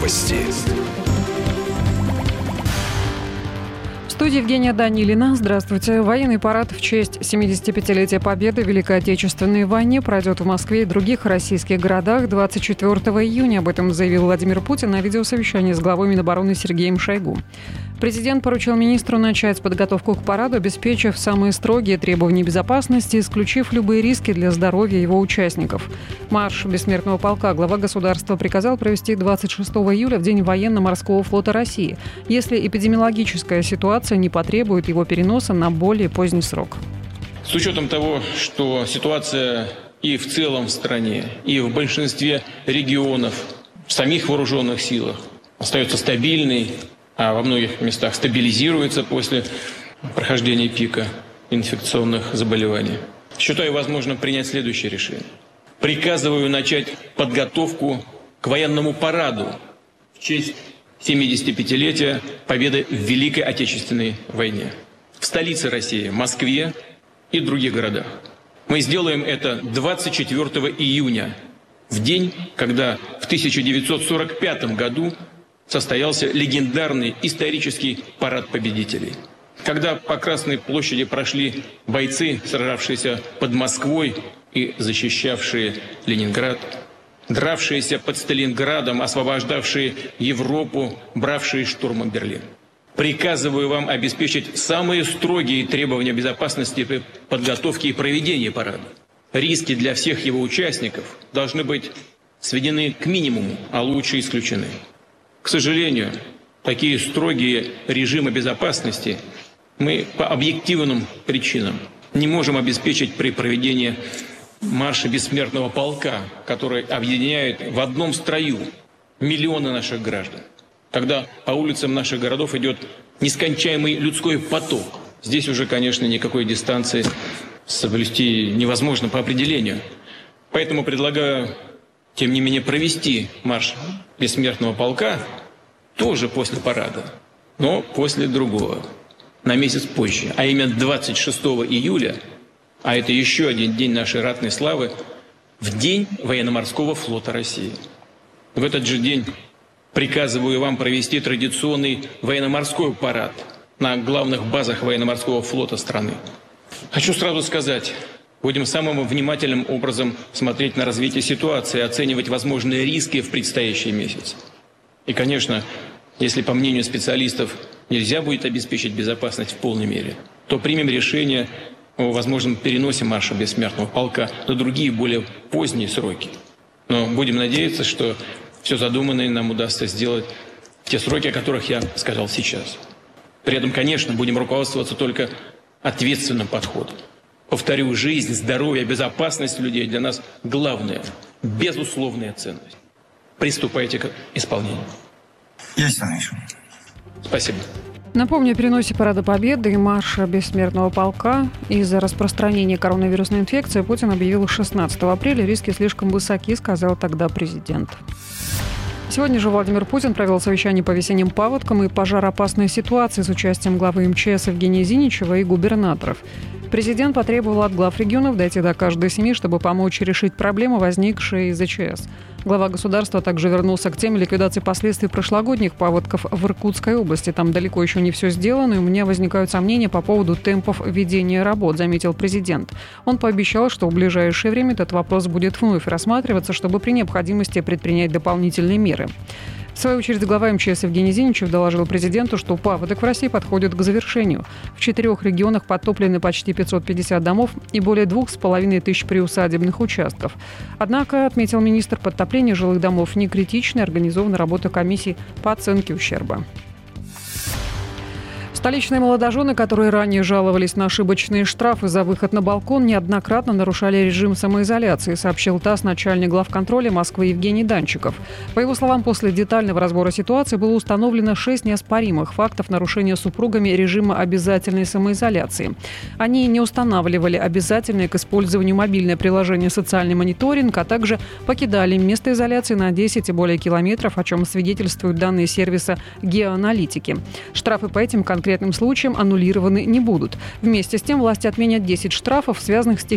Новости. В студии Евгения Данилина. Здравствуйте. Военный парад в честь 75-летия Победы в Великой Отечественной войне пройдет в Москве и других российских городах 24 июня. Об этом заявил Владимир Путин на видеосовещании с главой Минобороны Сергеем Шойгу. Президент поручил министру начать подготовку к параду, обеспечив самые строгие требования безопасности, исключив любые риски для здоровья его участников. Марш Бессмертного полка глава государства приказал провести 26 июля в День военно-морского флота России, если эпидемиологическая ситуация не потребует его переноса на более поздний срок. С учетом того, что ситуация и в целом в стране, и в большинстве регионов, в самих вооруженных силах остается стабильной, а во многих местах стабилизируется после прохождения пика инфекционных заболеваний, считаю возможным принять следующее решение. Приказываю начать подготовку к военному параду в честь 75-летия Победы в Великой Отечественной войне в столице России, Москве и других городах. Мы сделаем это 24 июня, в день, когда в 1945 году состоялся легендарный исторический парад победителей. Когда по Красной площади прошли бойцы, сражавшиеся под Москвой и защищавшие Ленинград, дравшиеся под Сталинградом, освобождавшие Европу, бравшие штурмом Берлин. Приказываю вам обеспечить самые строгие требования безопасности при подготовке и проведении парада. Риски для всех его участников должны быть сведены к минимуму, а лучше исключены. К сожалению, такие строгие режимы безопасности мы по объективным причинам не можем обеспечить при проведении марша Бессмертного полка, который объединяет в одном строю миллионы наших граждан. Когда по улицам наших городов идет нескончаемый людской поток, здесь уже, конечно, никакой дистанции соблюсти невозможно по определению. Поэтому предлагаю, тем не менее, провести марш Бессмертного полка тоже после парада, но после другого, на месяц позже, а именно 26 июля, а это еще один день нашей ратной славы, в День военно-морского флота России. В этот же день приказываю вам провести традиционный военно-морской парад на главных базах военно-морского флота страны. Хочу сразу сказать, будем самым внимательным образом смотреть на развитие ситуации, оценивать возможные риски в предстоящий месяц. И, конечно, если, по мнению специалистов, нельзя будет обеспечить безопасность в полной мере, то примем решение о возможном переносе марша Бессмертного полка на другие, более поздние сроки. Но будем надеяться, что все задуманное нам удастся сделать в те сроки, о которых я сказал сейчас. При этом, конечно, будем руководствоваться только ответственным подходом. Повторю, жизнь, здоровье, безопасность людей для нас главная, безусловная ценность. Приступайте к исполнению. Спасибо. Напомню о переносе Парада Победы и марша Бессмертного полка. Из-за распространения коронавирусной инфекции Путин объявил 16 апреля. Риски слишком высоки, сказал тогда президент. Сегодня же Владимир Путин провел совещание по весенним паводкам и пожароопасной ситуации с участием главы МЧС Евгения Зиничева и губернаторов. Президент потребовал от глав регионов дойти до каждой семьи, чтобы помочь решить проблемы, возникшие из ЧС. Глава государства также вернулся к теме ликвидации последствий прошлогодних паводков в Иркутской области. Там далеко еще не все сделано, и у меня возникают сомнения по поводу темпов ведения работ, заметил президент. Он пообещал, что в ближайшее время этот вопрос будет вновь рассматриваться, чтобы при необходимости предпринять дополнительные меры. В свою очередь, глава МЧС Евгений Зиничев доложил президенту, что паводок в России подходит к завершению. В 4 регионах подтоплены почти 550 домов и более 2500 приусадебных участков. Однако, отметил министр, подтопление жилых домов не критично, организована работа комиссий по оценке ущерба. Столичные молодожены, которые ранее жаловались на ошибочные штрафы за выход на балкон, неоднократно нарушали режим самоизоляции, сообщил ТАСС начальник главконтроля Москвы Евгений Данчиков. По его словам, после детального разбора ситуации было установлено 6 неоспоримых фактов нарушения супругами режима обязательной самоизоляции. Они не устанавливали обязательное к использованию мобильное приложение «Социальный мониторинг», а также покидали место изоляции на 10 и более километров, о чем свидетельствуют данные сервиса геоаналитики. Штрафы по этим конкретным случаям аннулированы не будут. Вместе с тем власти отменят 10 штрафов, связанных с